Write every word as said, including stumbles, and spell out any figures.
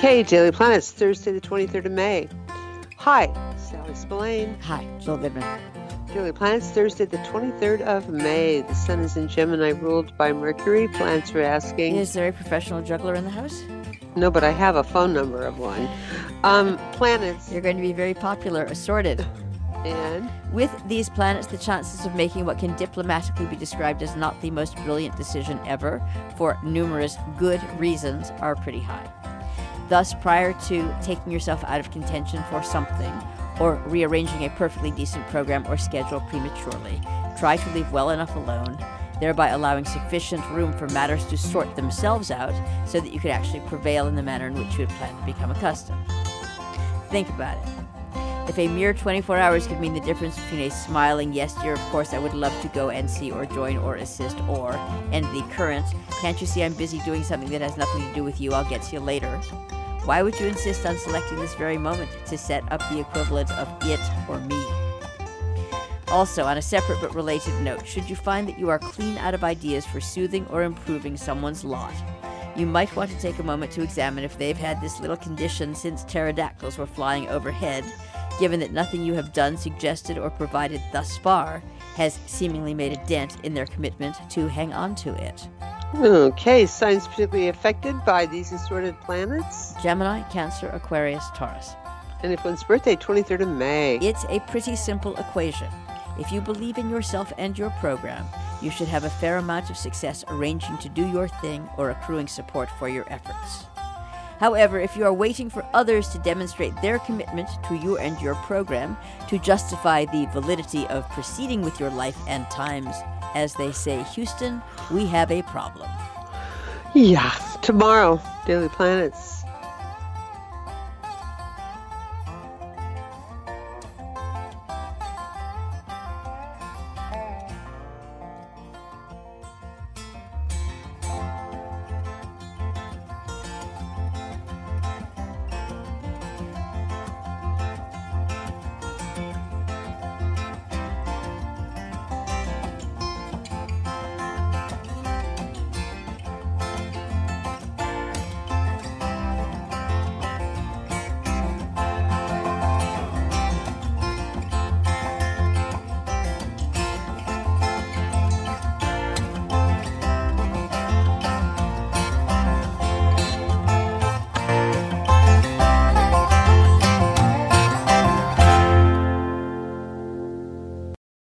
Okay, Daily Planets, Thursday the twenty-third of May. Hi, Sally Spillane. Hi, Jill Goodman. Daily Planets, Thursday the twenty-third of May. The sun is in Gemini, ruled by Mercury. Planets are asking... Is there a professional juggler in the house? No, but I have a phone number of one. Um, planets... You're going to be very popular, assorted. And? With these planets, the chances of making what can diplomatically be described as not the most brilliant decision ever, for numerous good reasons, are pretty high. Thus, prior to taking yourself out of contention for something, or rearranging a perfectly decent program or schedule prematurely, try to leave well enough alone, thereby allowing sufficient room for matters to sort themselves out so that you could actually prevail in the manner in which you had planned to become accustomed. Think about it. If a mere twenty-four hours could mean the difference between a smiling, yes dear, of course I would love to go and see or join or assist, or, and the current, can't you see I'm busy doing something that has nothing to do with you, I'll get to you later, why would you insist on selecting this very moment to set up the equivalent of it or me? Also, on a separate but related note, should you find that you are clean out of ideas for soothing or improving someone's lot, you might want to take a moment to examine if they've had this little condition since pterodactyls were flying overhead, given that nothing you have done, suggested, or provided thus far has seemingly made a dent in their commitment to hang on to it. Okay, signs particularly affected by these assorted planets? Gemini, Cancer, Aquarius, Taurus. And if one's birthday, twenty-third of May. It's a pretty simple equation. If you believe in yourself and your program, you should have a fair amount of success arranging to do your thing or accruing support for your efforts. However, if you are waiting for others to demonstrate their commitment to you and your program to justify the validity of proceeding with your life and times, as they say, Houston, we have a problem. Yeah, tomorrow, Daily Planets.